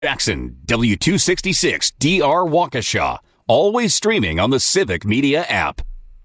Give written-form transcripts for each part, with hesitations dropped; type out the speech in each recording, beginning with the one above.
Jackson, W266 DR Waukesha. Always streaming on the Civic Media app.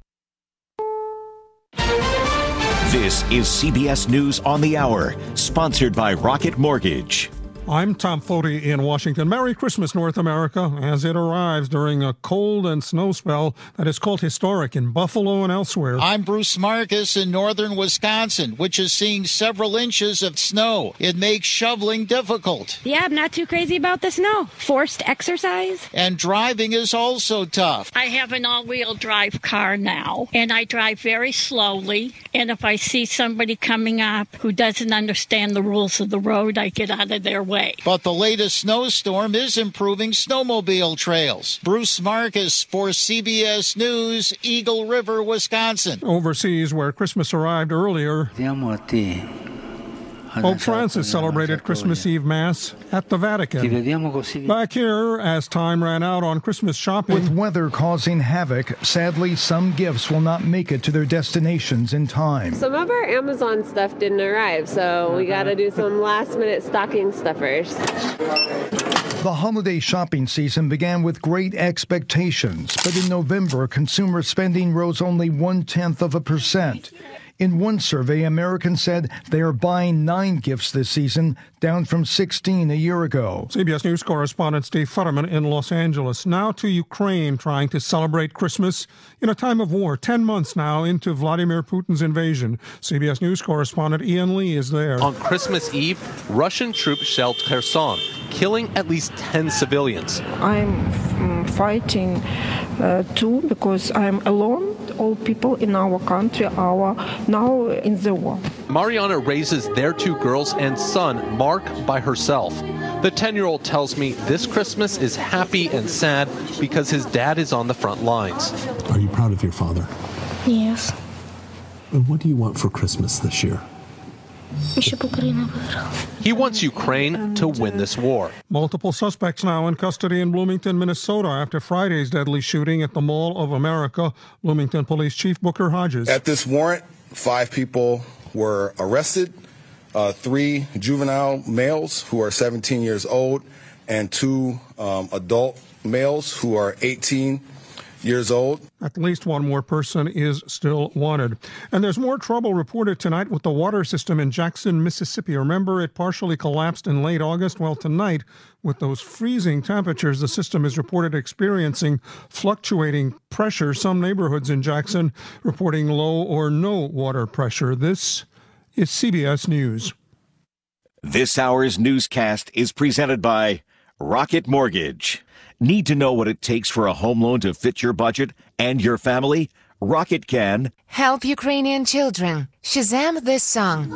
This is CBS News on the Hour, sponsored by Rocket Mortgage. I'm Tom Foti in Washington. Merry Christmas, North America, as it arrives during a cold and snow spell that is called historic in Buffalo and elsewhere. I'm Bruce Marcus in northern Wisconsin, which is seeing several inches of snow. It makes shoveling difficult. Yeah, I'm not too crazy about the snow. Forced exercise. And driving is also tough. I have an all-wheel drive car now, and I drive very slowly. And if I see somebody coming up who doesn't understand the rules of the road, I get out of their way. But the latest snowstorm is improving snowmobile trails. Bruce Marcus for CBS News, Eagle River, Wisconsin. Overseas, where Christmas arrived earlier, Pope Francis celebrated Christmas Eve Mass at the Vatican. Back here, as time ran out on Christmas shopping. With weather causing havoc, sadly, some gifts will not make it to their destinations in time. Some of our Amazon stuff didn't arrive, so we got to do some last-minute stocking stuffers. The holiday shopping season began with great expectations, but in November, consumer spending rose only 0.1%. In one survey, Americans said they are buying 9 gifts this season, down from 16 a year ago. CBS News correspondent Steve Futterman in Los Angeles. Now to Ukraine, trying to celebrate Christmas in a time of war, 10 months now into Vladimir Putin's invasion. CBS News correspondent Ian Lee is there. On Christmas Eve, Russian troops shelled Kherson, killing at least 10 civilians. I'm fighting too because I'm alone. All people in our country are now in the war. Mariana raises their 2 girls and son, Mark, by herself. The 10-year-old tells me this Christmas is happy and sad because his dad is on the front lines. Are you proud of your father? Yes. And what do you want for Christmas this year? He wants Ukraine to win this war. Multiple suspects now in custody in Bloomington, Minnesota after Friday's deadly shooting at the Mall of America. Bloomington Police Chief Booker Hodges. At this warrant, 5 people were arrested, 3 juvenile males who are 17 years old and 2 adult males who are 18 years old. At least one more person is still wanted. And there's more trouble reported tonight with the water system in Jackson, Mississippi. Remember, it partially collapsed in late August. Well, tonight, with those freezing temperatures, the system is reported experiencing fluctuating pressure. Some neighborhoods in Jackson reporting low or no water pressure. This is CBS News. This hour's newscast is presented by Rocket Mortgage. Need to know what it takes for a home loan to fit your budget and your family? Rocket can. Help Ukrainian children. Shazam this song.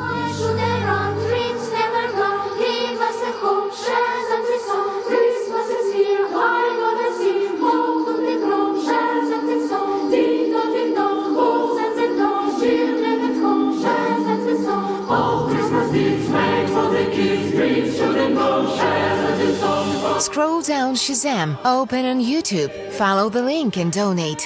Scroll down Shazam, open on YouTube, follow the link and donate.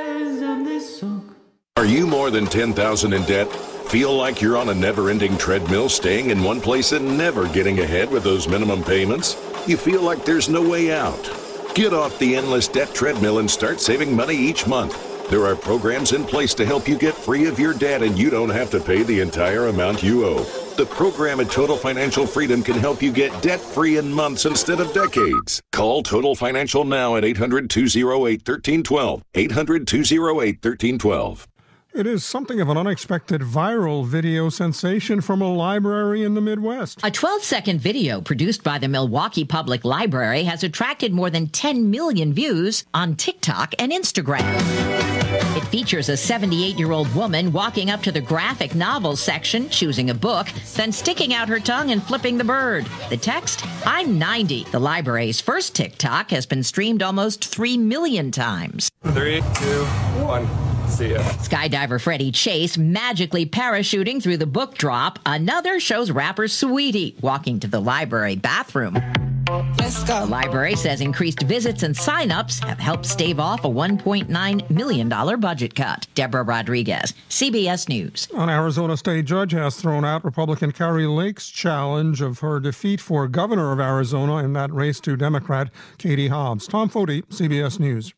Are you more than $10,000 in debt? Feel like you're on a never-ending treadmill, staying in one place and never getting ahead with those minimum payments? You feel like there's no way out? Get off the endless debt treadmill and start saving money each month. There are programs in place to help you get free of your debt, and you don't have to pay the entire amount you owe. The program at Total Financial Freedom can help you get debt-free in months instead of decades. Call Total Financial now at 800-208-1312. 800-208-1312. It is something of an unexpected viral video sensation from a library in the Midwest. A 12-second video produced by the Milwaukee Public Library has attracted more than 10 million views on TikTok and Instagram. It features a 78-year-old woman walking up to the graphic novels section, choosing a book, then sticking out her tongue and flipping the bird. The text, "I'm 90. The library's first TikTok has been streamed almost 3 million times. 3, 2, 1. See ya. Skydiver Freddie Chase magically parachuting through the book drop. Another shows rapper Sweetie walking to the library bathroom. The library says increased visits and sign-ups have helped stave off a $1.9 million budget cut. Deborah Rodriguez, CBS News. An Arizona state judge has thrown out Republican Kari Lake's challenge of her defeat for governor of Arizona in that race to Democrat Katie Hobbs. Tom Foti, CBS News.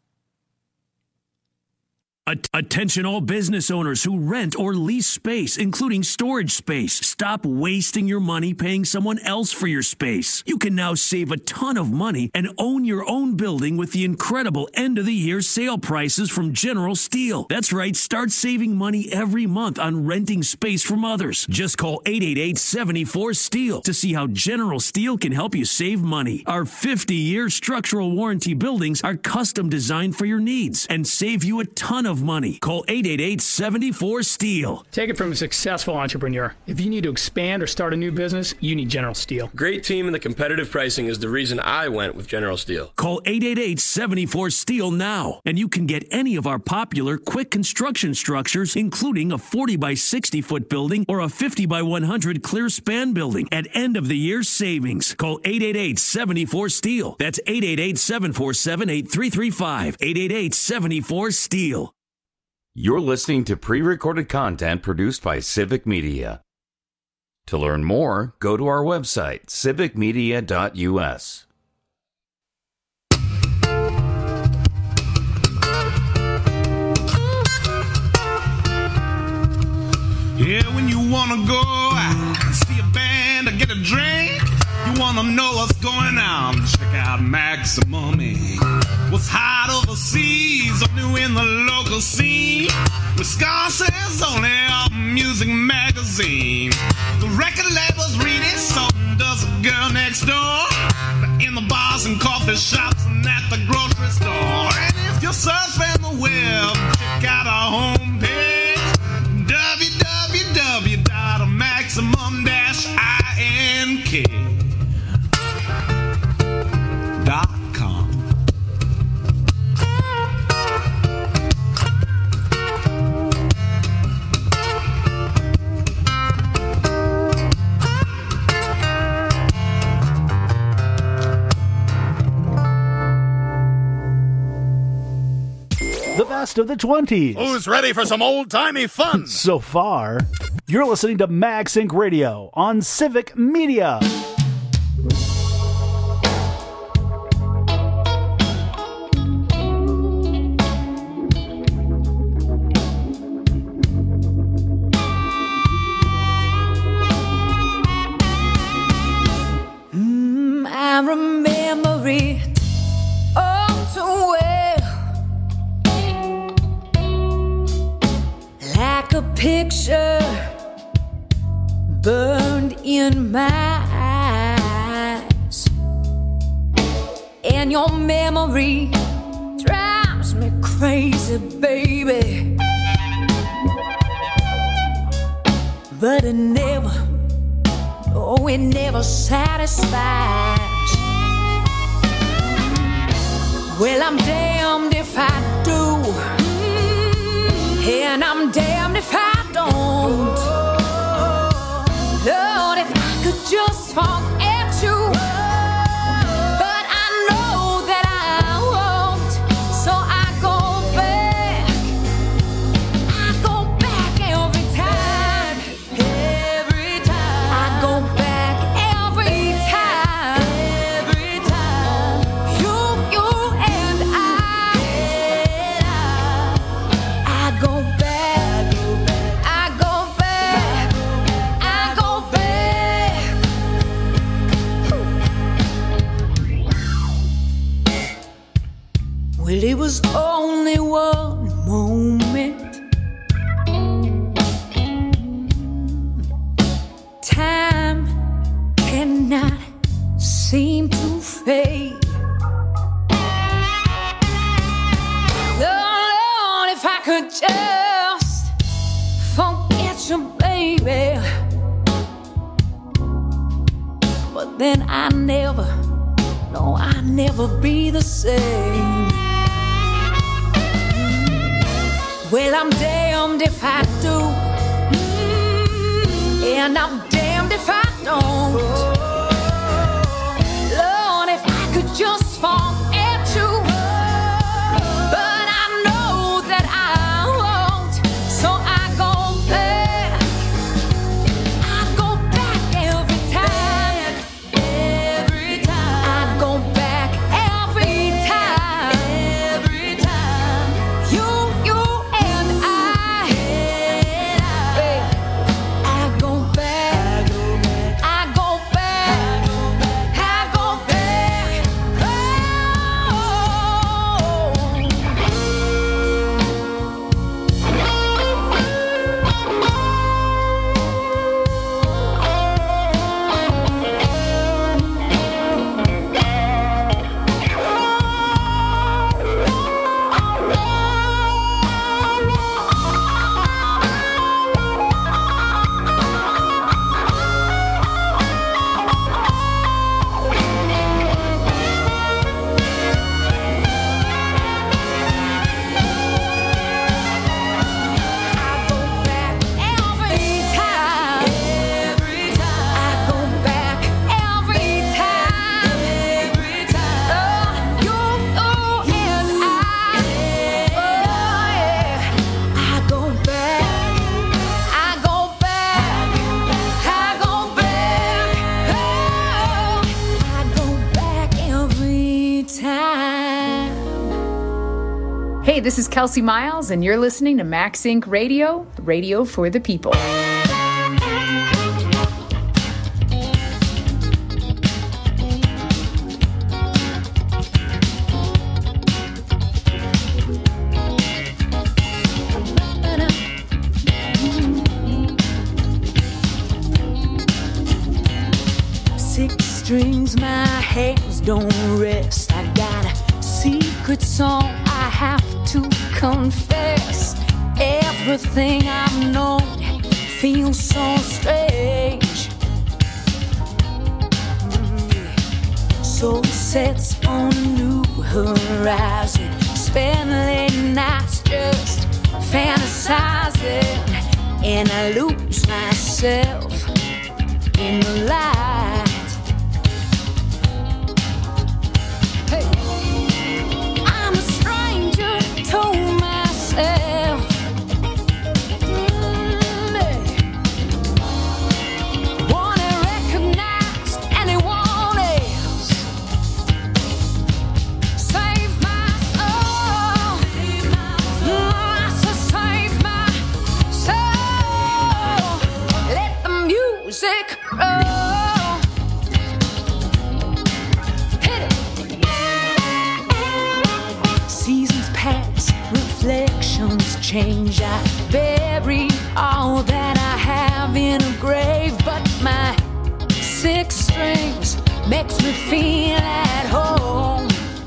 Attention all business owners who rent or lease space, including storage space. Stop wasting your money paying someone else for your space. You can now save a ton of money and own your own building with the incredible end-of-the-year sale prices from General Steel. That's right, start saving money every month on renting space from others. Just call 888-74-STEEL to see how General Steel can help you save money. Our 50-year structural warranty buildings are custom designed for your needs and save you a ton of money. Call 888-74-STEEL. Take it from a successful entrepreneur. If you need to expand or start a new business, you need General Steel. Great team and the competitive pricing is the reason I went with General Steel. Call 888-74-STEEL now, and you can get any of our popular quick construction structures, including a 40 by 60 foot building or a 50 by 100 clear span building at end of the year savings. Call 888-74-STEEL. That's 888-747-8335. 888-74-STEEL. You're listening to pre-recorded content produced by Civic Media. To learn more, go to our website, civicmedia.us. Yeah, when you wanna go see a band or get a drink, you wanna know what's going on, check out Maximum Ink. What's hot overseas or new in the local scene, Wisconsin's only music magazine. The record labels read it, so does a girl next door. In the bars and coffee shops and at the grocery store. And if you're surfing the web, check out our homepage, www.maximum-ink.com. The best of the 20s. Who's ready for some old-timey fun? So far, you're listening to Max Inc. Radio on Civic Media. I remember it all too well, like a picture burned in my eyes, and your memory drives me crazy, baby, but it never, oh, it never satisfies. Well, I'm damned if I do, and I'm damned if I don't. Lord, if I could just forget you, but I know that I won't. So I go back every time. I go back every time. You and I go back. Well, it was only one moment. Time cannot seem to fade. Lord, if I could just forget you, baby. But then I never be the same. Well, I'm damned if I do, and I'm damned if I don't. Lord, Hey, this is Kelsey Miles, and you're listening to Max Inc. Radio, radio for the people. 6 strings, my hands don't rest. I got a secret song I have to confess. Everything I've known feels so strange. So it sets on a new horizon. Spend late nights just fantasizing, and I lose myself in the light. Hey, I'm a stranger to myself. Wanna recognize anyone else. Save my soul. I said save my soul. Let the music roll. Hit it. Seasons pass, reflections change. I bury all that I have in a grave, but my 6 strings makes me feel at home.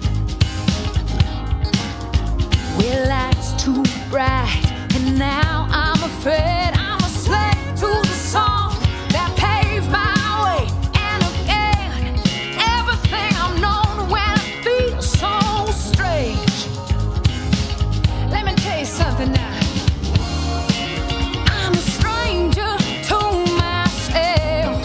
Well, life's too bright, and now I'm afraid I'm a slave to the song that paved my way. And again, everything I've known when I feel so strange. Let me tell you something now. I'm a stranger to myself.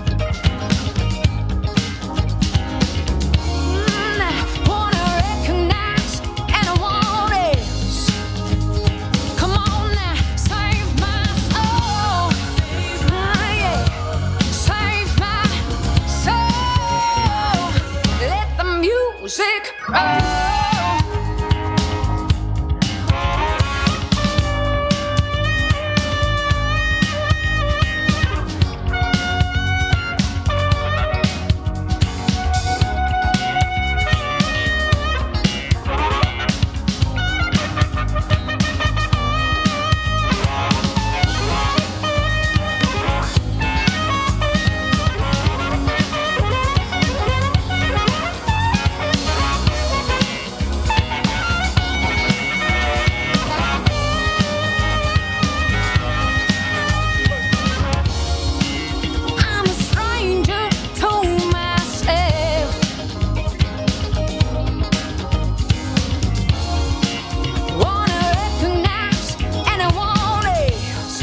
I wanna recognize anyone else. Come on now, save my soul. Yeah. Save my soul. Let the music roll. I'm a stranger to myself. Wanna recognize anyone else.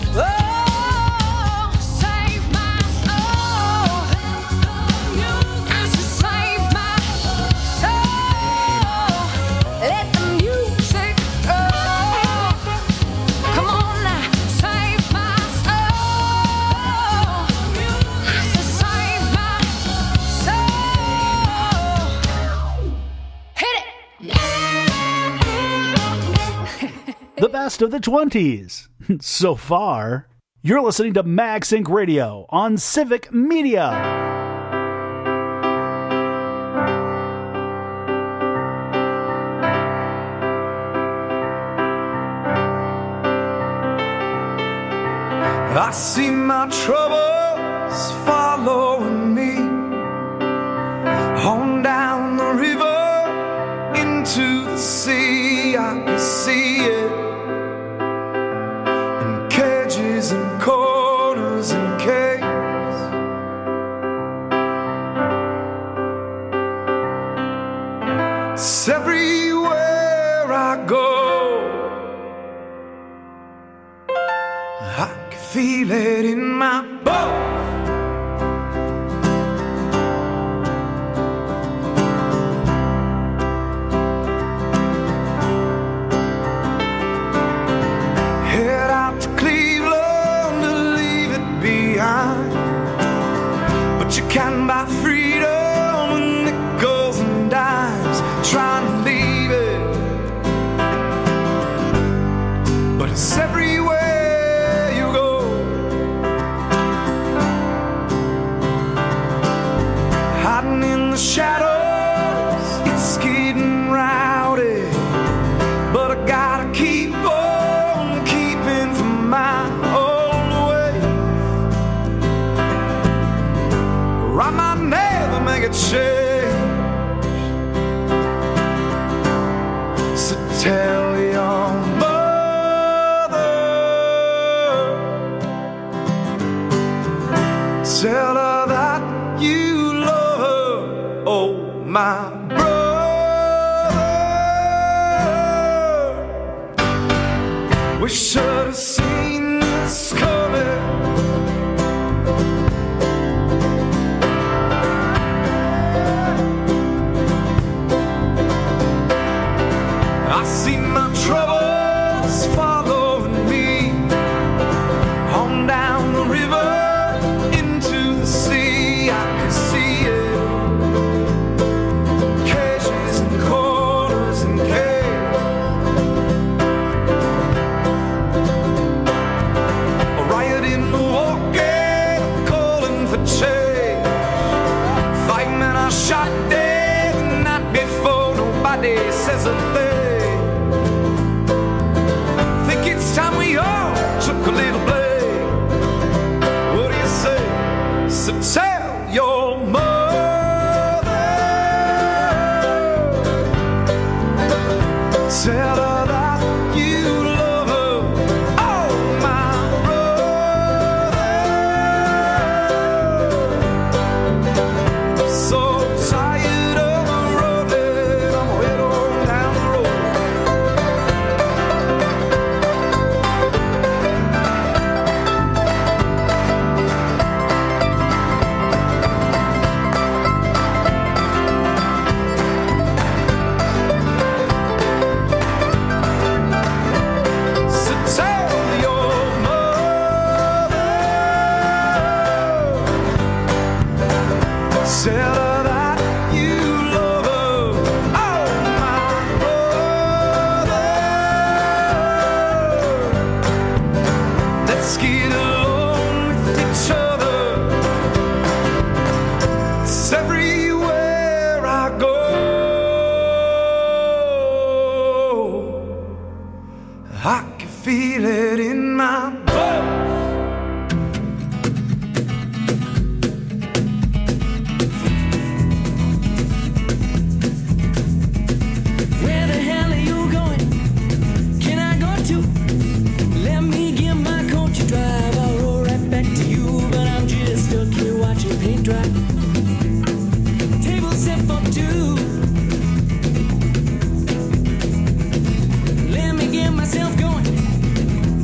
Oh, save my soul. I said save my soul. Let the music roll. Come on now, save my soul. I said save my soul. Hit it. The best of the 20s. So far, you're listening to Max Inc. Radio on Civic Media. I see my troubles following me on down the river into the sea. I can see it in cages and corners and caves. It's everywhere I go. I can feel it in my bones. Head out to Cleveland to leave it behind, but you can buy freedom with nickels and dimes. Trying to leave it shadows, it's getting rowdy, but I gotta keep on keeping from my own way, or I might never make a change. So tell your mother, tell her that you love her. Oh, my brother, we should have seen this coming. I see my troubles following me on down the river into the sea. I can see it, cages and corners and caves, a riot in Milwaukee, calling for change, 5 men are shot dead the night before. Nobody says a thing. It's time we all took a little blame. What do you say? So tell your mother, tell her that you love her. Oh, my brother, so tired of running, I'm head on down the road. Tell her that you love her. Oh, my brother, let's get along with each other. It's everywhere I go. I can feel it in my bones. Where the hell are you going? Can I go too? Let me get my coat to drive. I'll roll right back to you, but I'm just stuck here watching paint dry. Table set for two. Let me get myself going.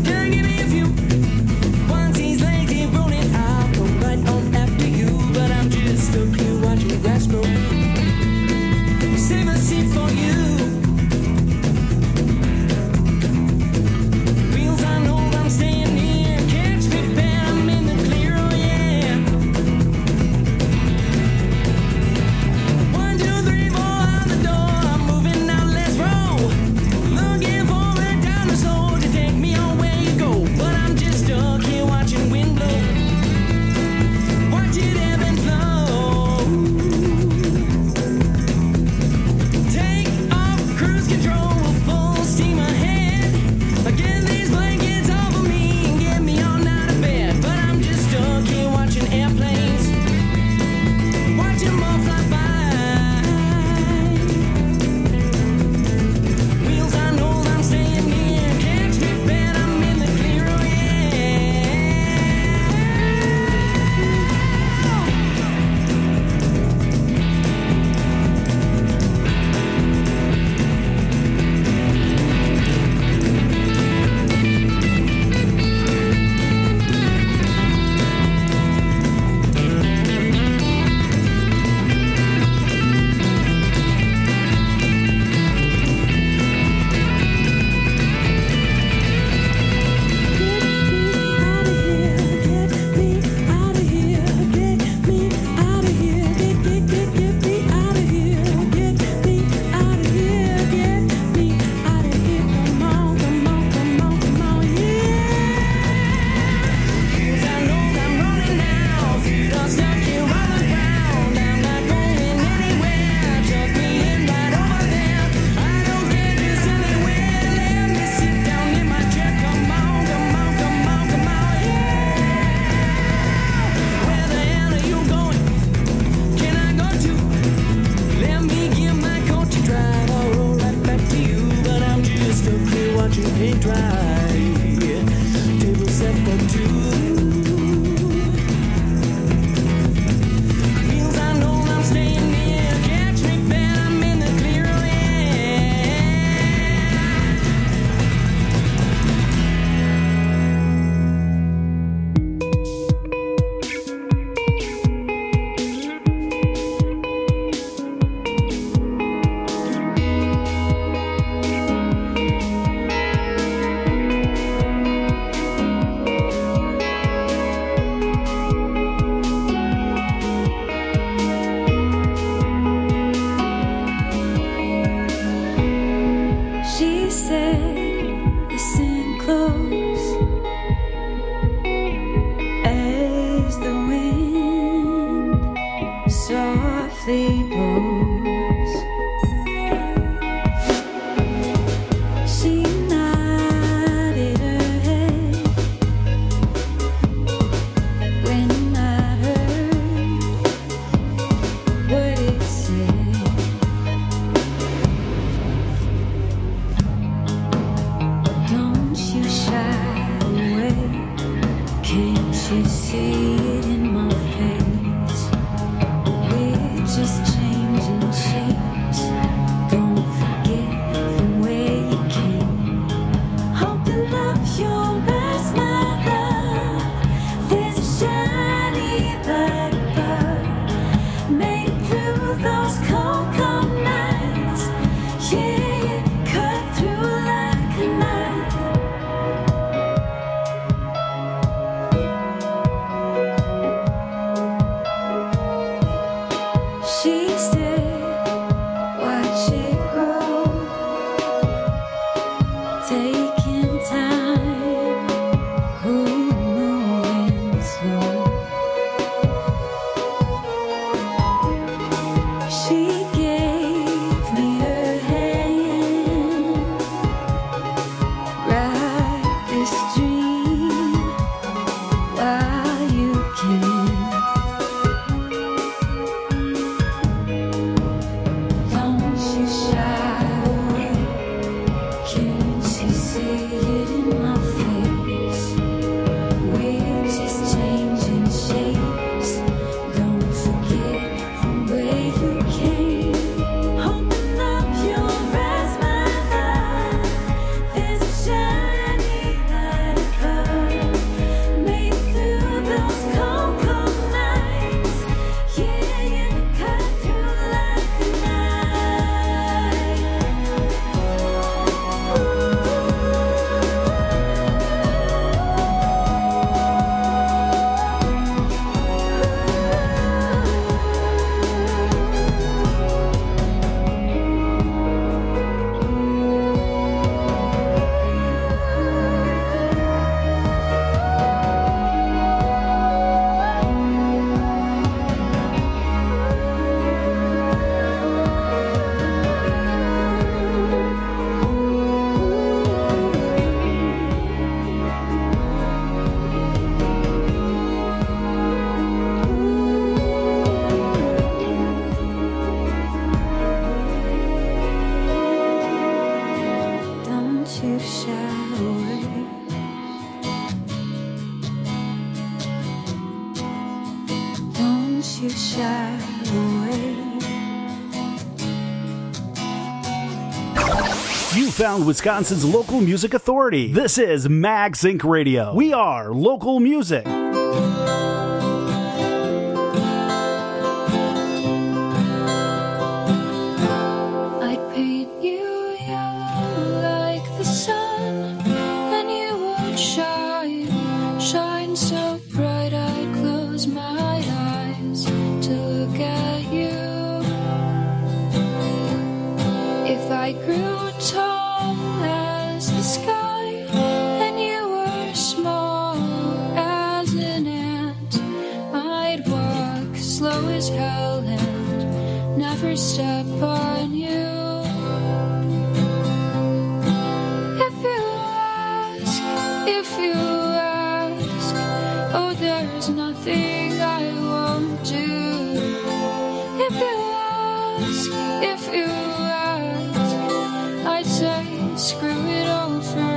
kitchen paint dry. Table set for two. Meals I know I'm staying near. Catch me when I'm in the clear She said, listen close as the wind softly blows. She nodded her head when I heard what it said. Don't you shy away. Can't you see it in my face? We're just changing shapes. Don't forget from where you came. Open up your eyes, my love. There's a shiny light above. Made it through those cold, cold nights. Yeah, you cut through like a knife. She said, watch it grow, taking time, moving slow. She gave me her hand, write this dream while you can. Don't you shy away. Can't you see it in my face? We're just changing shapes. Don't forget from where you came. Open up your eyes, my love. There's a shiny light above. Made it through those cold, cold nights. Yeah, you cut through like a knife. Don't you shy away. Don't you shy away. You found Wisconsin's local music authority. This is Mag Sync Radio. We are local music. I'd paint you yellow like the sun, and you would shine so bright I'd close my eyes to look at you. If I grew tall as the sky, and you were small as an ant, I'd walk slow as hell and never step on you. If you ask, oh, there's nothing I won't do. If you ask, I'd say screw it all for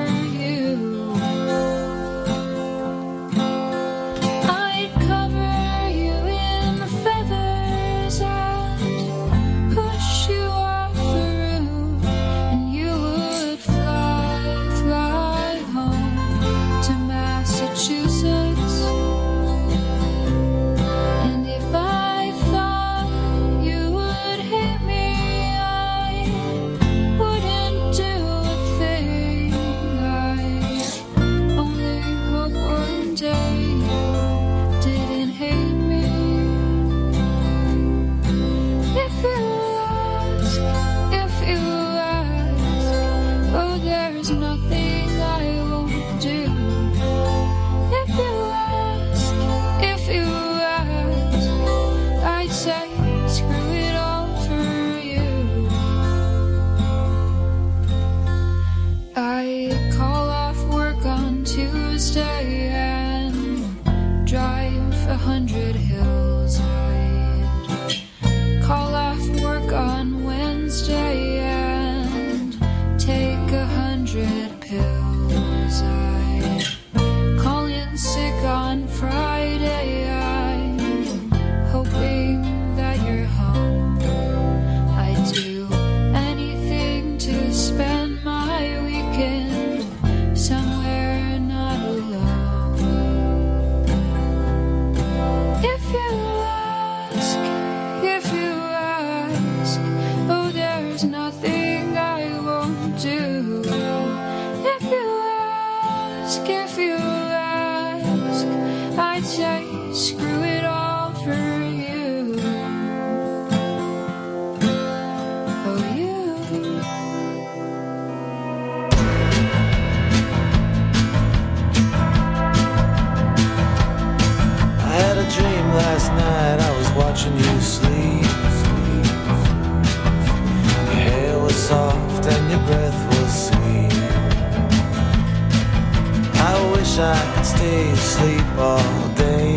stay asleep all day.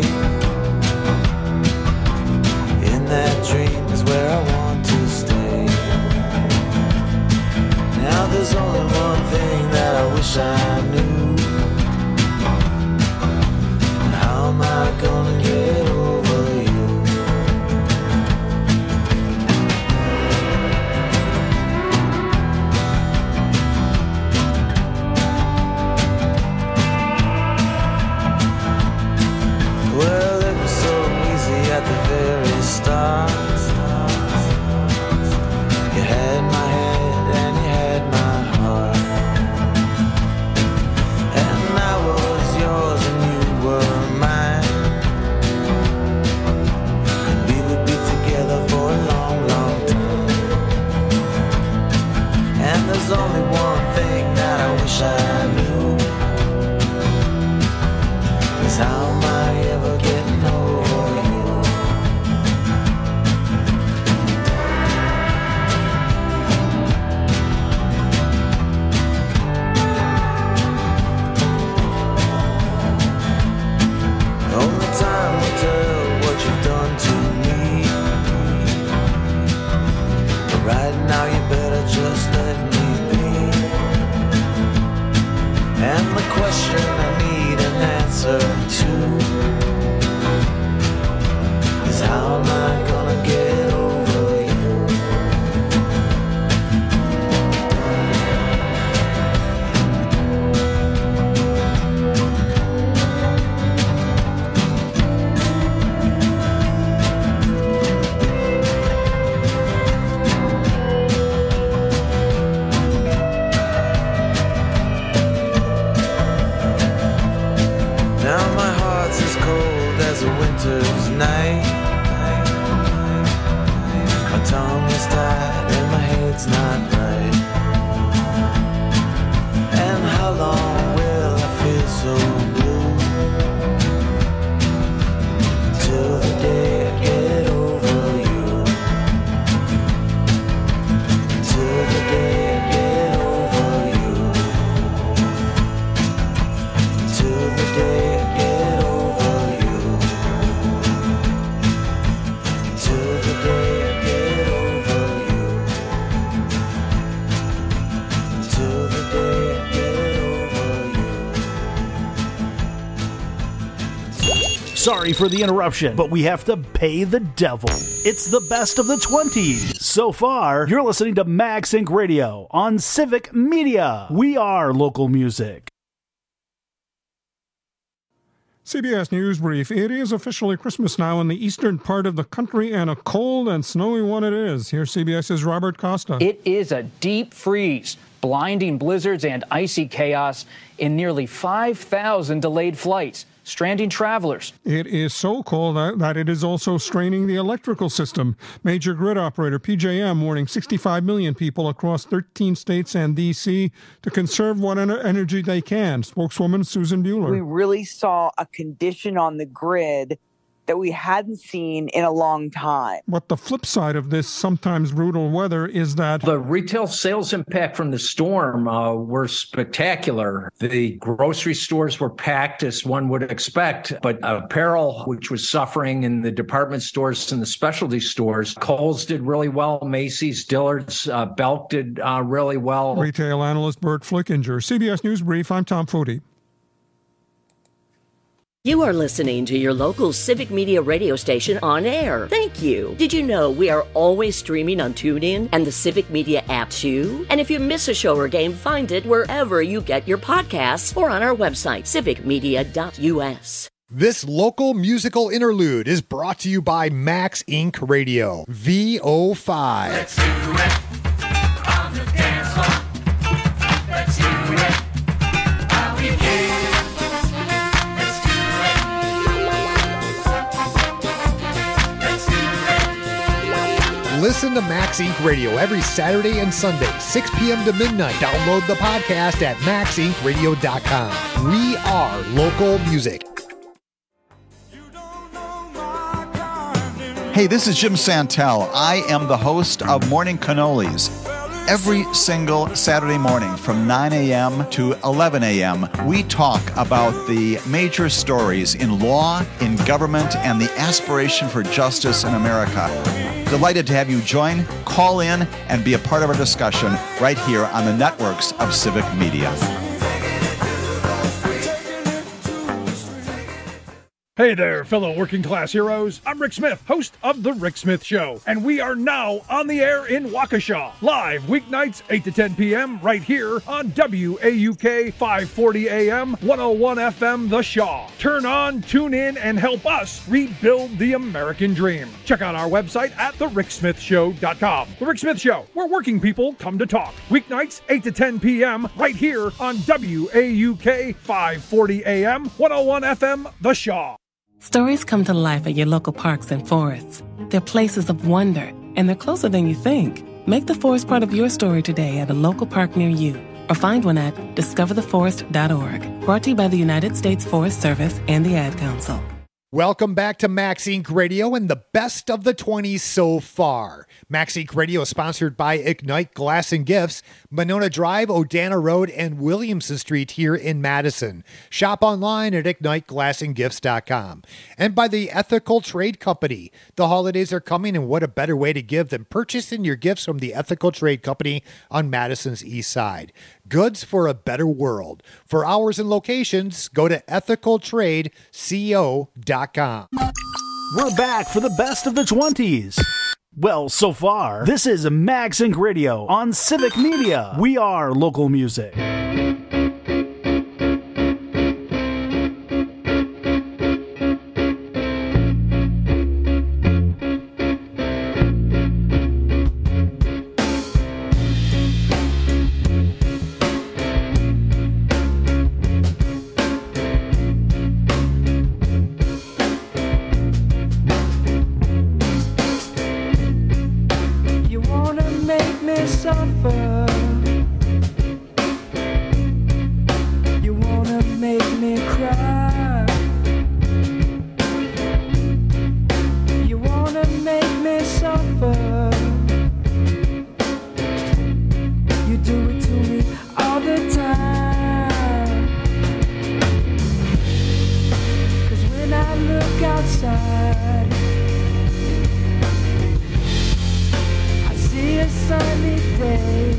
In that dream is where I want to stay. Now there's only one thing that I wish I knew. How am I gonna get over you? Well, it was so easy at the very start. You had my head and you had my heart, and I was yours and you were mine, and we would be together for a long, long time. And there's only one thing that I wish I knew, is how am I ever getting over you? Only time will tell what you've done to me, but right now you better just let me be. And the question I need an answer to is how am I gonna get over you? Now my heart's as cold as a winter's night. My tongue is tied and my head's not right. And how long will I feel so blue? Till the day I get over you. Till the day I get over you. Till the day I get over you. Till the day I get over you. Till the day I get over you. Sorry for the interruption, but we have to pay the devil. It's the best of the 20s. So far, you're listening to Max Inc. Radio on Civic Media. We are local music. CBS News Brief. It is officially Christmas now in the eastern part of the country, and a cold and snowy one it is. Here's CBS's Robert Costa. It is a deep freeze, blinding blizzards and icy chaos in nearly 5,000 delayed flights, stranding travelers. It is so cold that it is also straining the electrical system. Major grid operator PJM warning 65 million people across 13 states and D.C. to conserve what energy they can. Spokeswoman Susan Bueller. We really saw a condition on the grid that we hadn't seen in a long time. But the flip side of this sometimes brutal weather is that the retail sales impact from the storm were spectacular. The grocery stores were packed, as one would expect, but apparel, which was suffering in the department stores and the specialty stores, Kohl's did really well, Macy's, Dillard's, Belk did really well. Retail analyst Bert Flickinger. CBS News Brief, I'm Tom Footy. You are listening to your local Civic Media radio station on air. Thank you. Did you know we are always streaming on TuneIn and the Civic Media app too? And if you miss a show or game, find it wherever you get your podcasts or on our website, civicmedia.us. This local musical interlude is brought to you by Max Inc. Radio, VO5. Let's do it on the dance floor. Let's do it. How we can. Listen to Max Inc. Radio every Saturday and Sunday, 6 p.m. to midnight. Download the podcast at maxincradio.com. We are local music. Hey, this is Jim Santel. I am the host of Morning Cannolis. Every single Saturday morning from 9 a.m. to 11 a.m., we talk about the major stories in law, in government, and the aspiration for justice in America. Delighted to have you join, call in, and be a part of our discussion right here on the networks of Civic Media. Hey there, fellow working class heroes. I'm Rick Smith, host of The Rick Smith Show, and we are now on the air in Waukesha, live weeknights 8 to 10 p.m. right here on WAUK 540 AM, 101 FM, The Shaw. Turn on, tune in, and help us rebuild the American dream. Check out our website at thericksmithshow.com. The Rick Smith Show, where working people come to talk. Weeknights 8 to 10 p.m. right here on WAUK 540 AM, 101 FM, The Shaw. Stories come to life at your local parks and forests. They're places of wonder, and they're closer than you think. Make the forest part of your story today at a local park near you, or find one at discovertheforest.org. Brought to you by the United States Forest Service and the Ad Council. Welcome back to Max Inc. Radio and the best of the 20s so far. Max Inc. Radio is sponsored by Ignite Glass and Gifts, Monona Drive, Odana Road, and Williamson Street here in Madison. Shop online at igniteglassandgifts.com. And by the Ethical Trade Company. The holidays are coming, and what a better way to give than purchasing your gifts from the Ethical Trade Company on Madison's East Side. Goods for a better world. For hours and locations, go to ethicaltradeco.com. We're back for the best of the 20s. Well, so far, this is Max Inc. Radio on Civic Media. We are local music. Suffer. You wanna make me cry. You wanna make me suffer. You do it to me all the time. 'Cause when I look outside, I see a sunny day.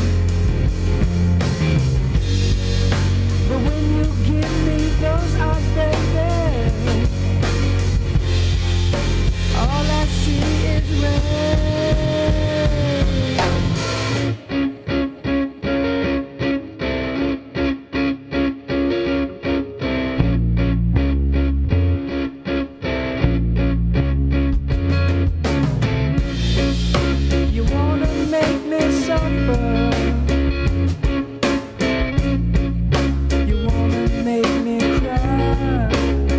But when you give me those eyes, baby, all I see is You wanna make me suffer. You wanna make me cry.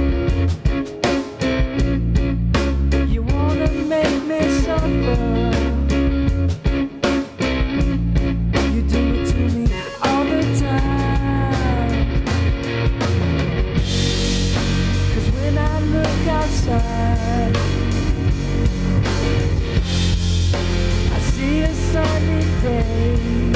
You wanna make me suffer. You do it to me all the time. 'Cause when I look outside, I see a sunny day.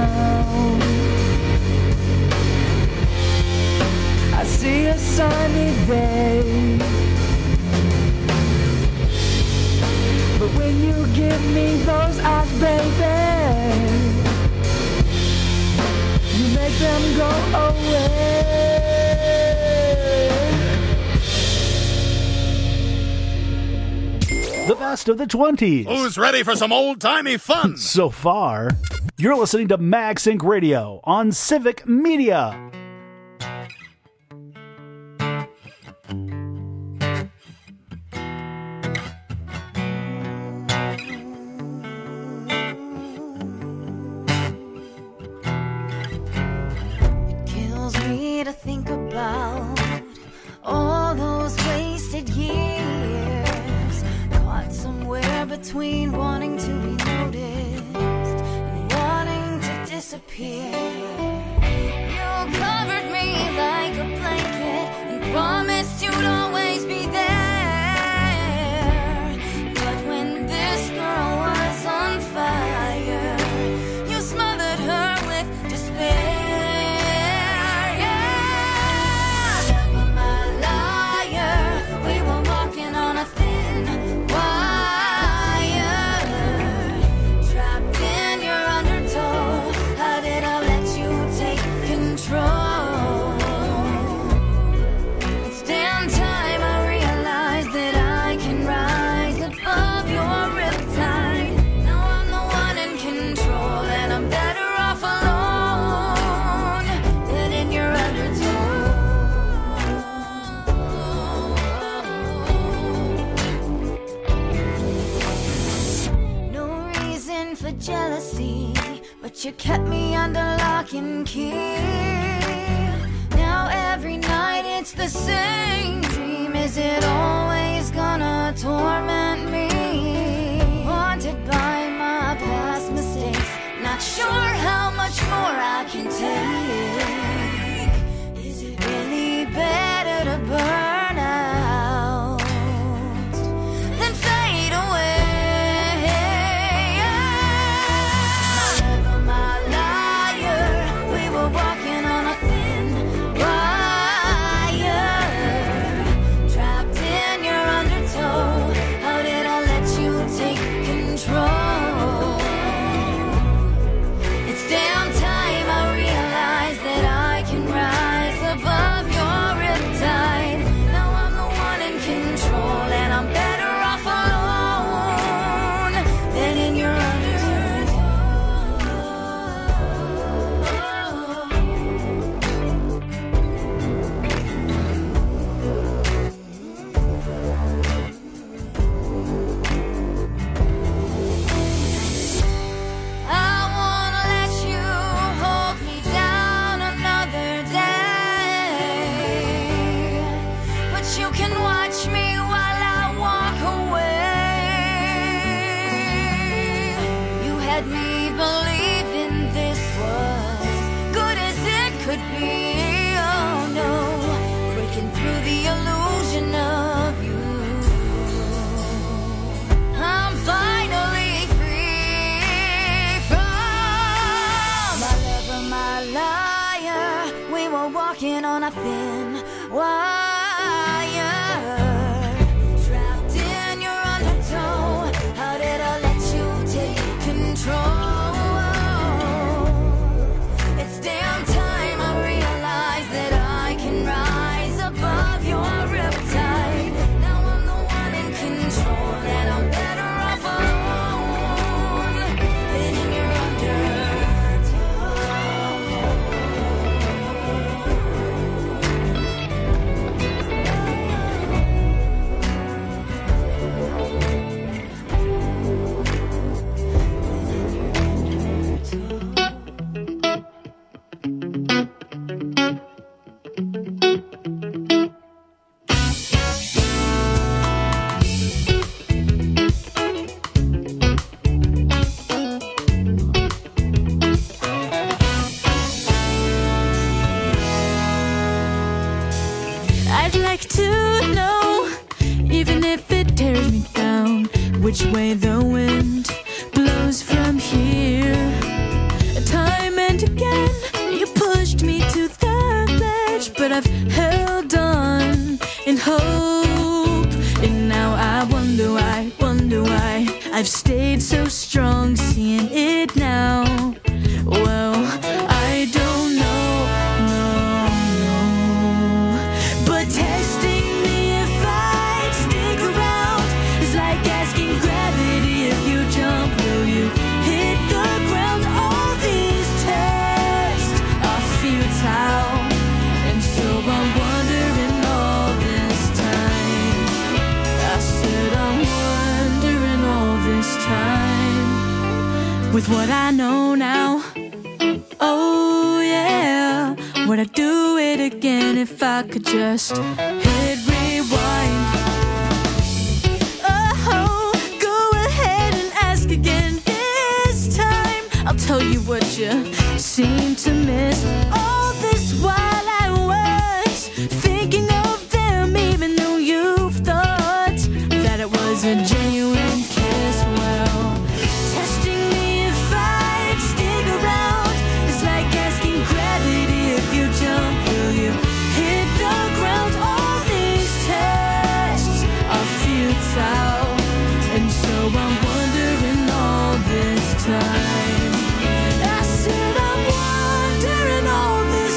down. I see a sunny day, but when you give me those eyes, baby, you make them go away. The best of the 20s. Who's ready for some old-timey fun? So far, you're listening to Max Inc. Radio on Civic Media. It kills me to think about all those wasted years, caught somewhere between wanting to be noticed and wanting to disappear. You covered me like a blanket and promised you'd always be there. But when this girl was on fire, you smothered her with despair. Yeah, never my liar. We were walking on a thin wire, trapped in your undertow. How did I let you take control? It's damn time I realized that I can rise above your riptide. Now I'm the one in control, and I'm better off alone than in your undertow. No reason for jealousy, but you kept me under lock and key. Now every night it's the same dream. Is it always gonna torment me? Haunted by my past mistakes, not sure how much more I can take. Is it really better to burn out than fade away? Never my liar. We were walking on a thin wire, trapped in your undertow. How did I let you take control? It's damn time I realized that I can rise above your riptide. Now I'm the one in control, and I'm better off alone than in your I wanna let you hold me down another day, but you can watch me while I walk away. You had me believing this was good as it could be. Oh no, breaking through the illusion of you. I'm finally free from my lover, my liar. We were walking on a thin wire, trapped in your undertow. How did I let you take control? It's damn time I realized that I can rise above your riptide. Now I'm the one in control, and I'm better off alone than in your I'd like to know, even if it tears me down, which way the wind blows from here. Time tried again. You pushed me to the edge, but I've held on in hope. And now I wonder why I've stayed so strong, seeing it now. Well, I don't know, but testing me if I'd stick around is like asking gravity if you jump, will you hit the ground? All these tests are futile, and so I'm wondering all this time. I said I'm wondering all this time. With what I know now, oh yeah, would I do it again if I could just hit rewind? Oh, go ahead and ask again this time. I'll tell you what you seem to miss. All this while I was thinking of them, even though you thought that it was a genuine kiss. Well, testing me if I'd stick around is like asking gravity if you jump, will you hit the ground? All these tests are futile, and so I'm wondering all this time. I said I'm wondering all this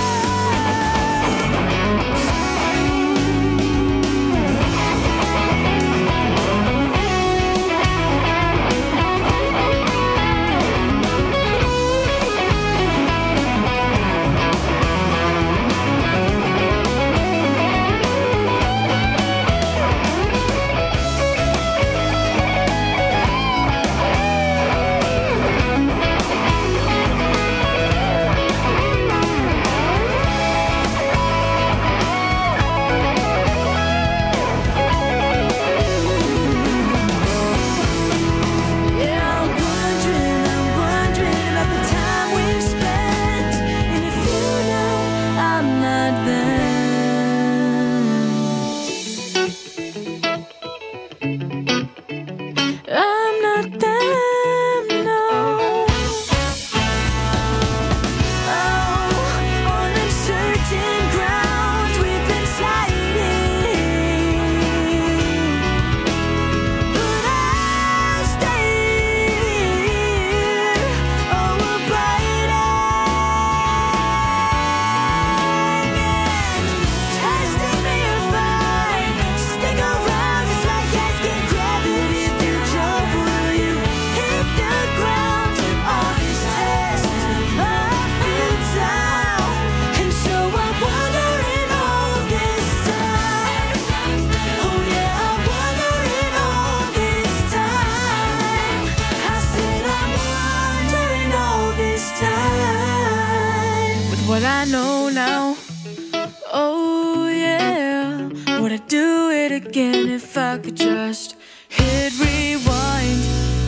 what I know now. Oh yeah, would I do it again if I could just hit rewind?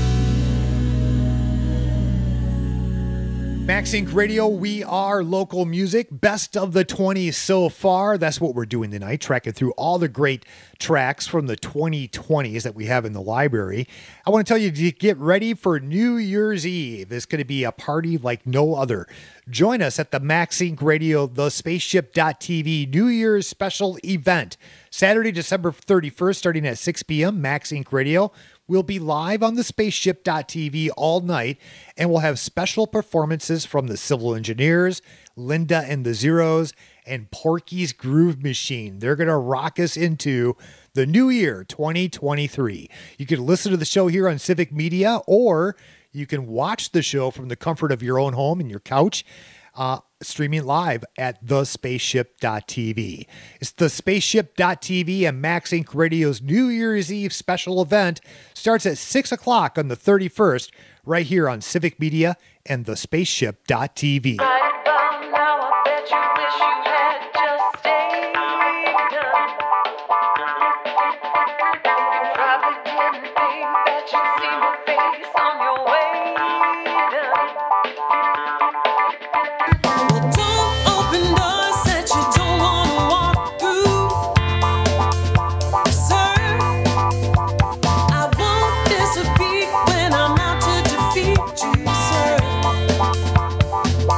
Max Inc. Radio, we are local music. Best of the 20s so far. That's what we're doing tonight, tracking through all the great tracks from the 2020s that we have in the library. I want to tell you to get ready for New Year's Eve. It's going to be a party like no other. Join us at the Max Inc. Radio, the Spaceship.TV New Year's special event. Saturday, December 31st, starting at 6 p.m., Max Inc. Radio. We'll be live on the Spaceship.TV all night, and we'll have special performances from the Civil Engineers, Linda and the Zeros, and Porky's Groove Machine. They're going to rock us into the new year, 2023. You can listen to the show here on Civic Media, or you can watch the show from the comfort of your own home and your couch, streaming live at thespaceship.tv. It's the Spaceship.tv and Max Inc. Radio's New Year's Eve special event. Starts at 6 o'clock on the 31st, right here on Civic Media and the Spaceship.tv. Right about now, I bet you wish you had just stayed done. You probably didn't think that you'd see my face on your way done. Well, don't open doors that you don't want to walk through, sir. I won't disappear when I'm out to defeat you, sir.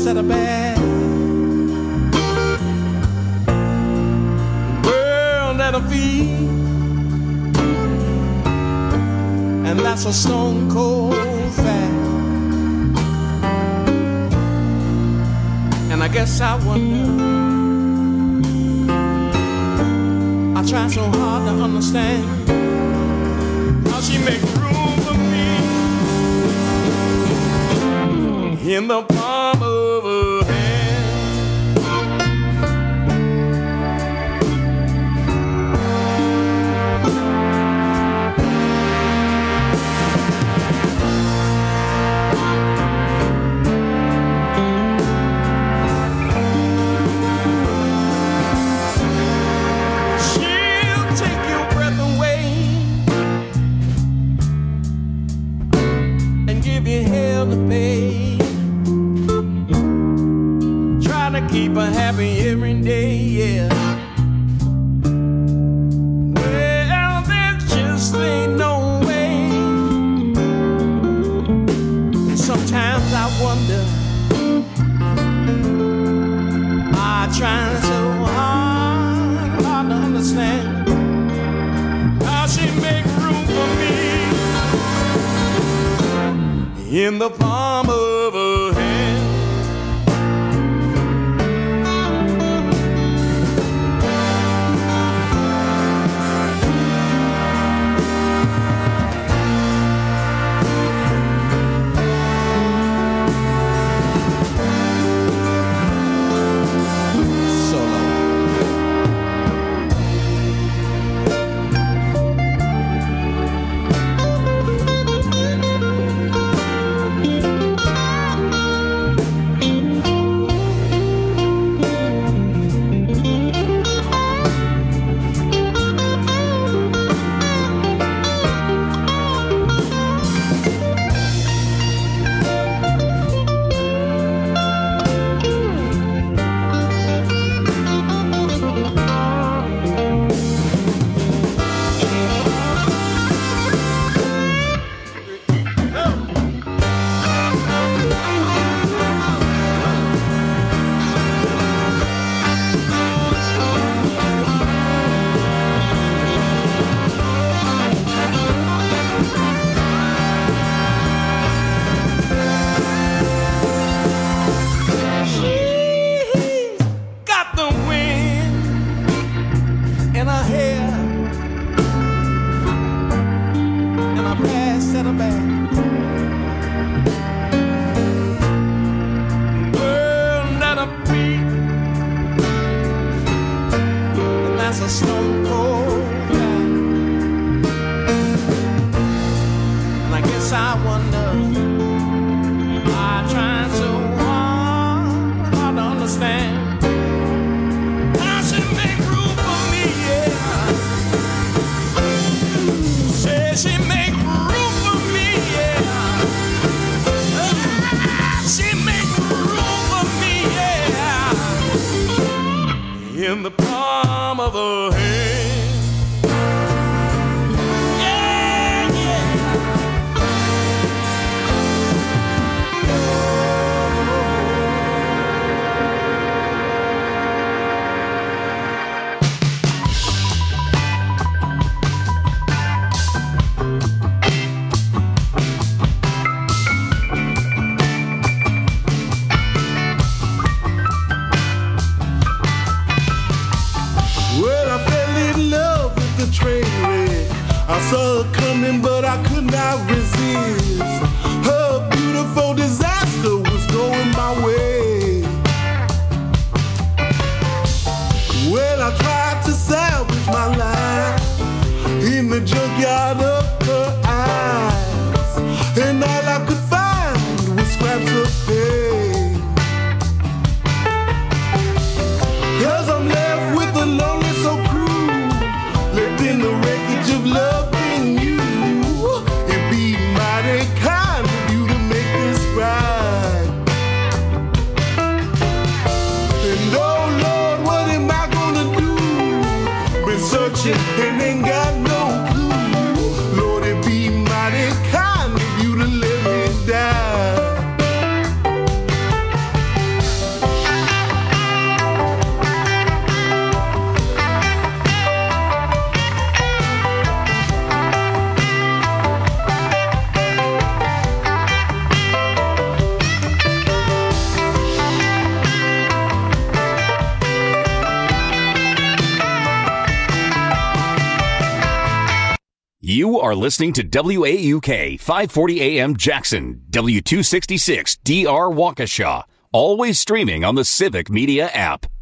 past that are bad, world at a feet, and that's a stone cold fact. And I guess I wonder, I try so hard to understand how she make room for me in the palm of her hand. Keep her happy every day, yeah. Well, there just ain't no way. And sometimes I wonder, I try so hard to understand how she make room for me in the palm of her hand. In the palm of her hand. Yeah, yeah. Well, I fell are listening to WAUK 540 AM Jackson, W266 DR Waukesha, always streaming on the Civic Media app.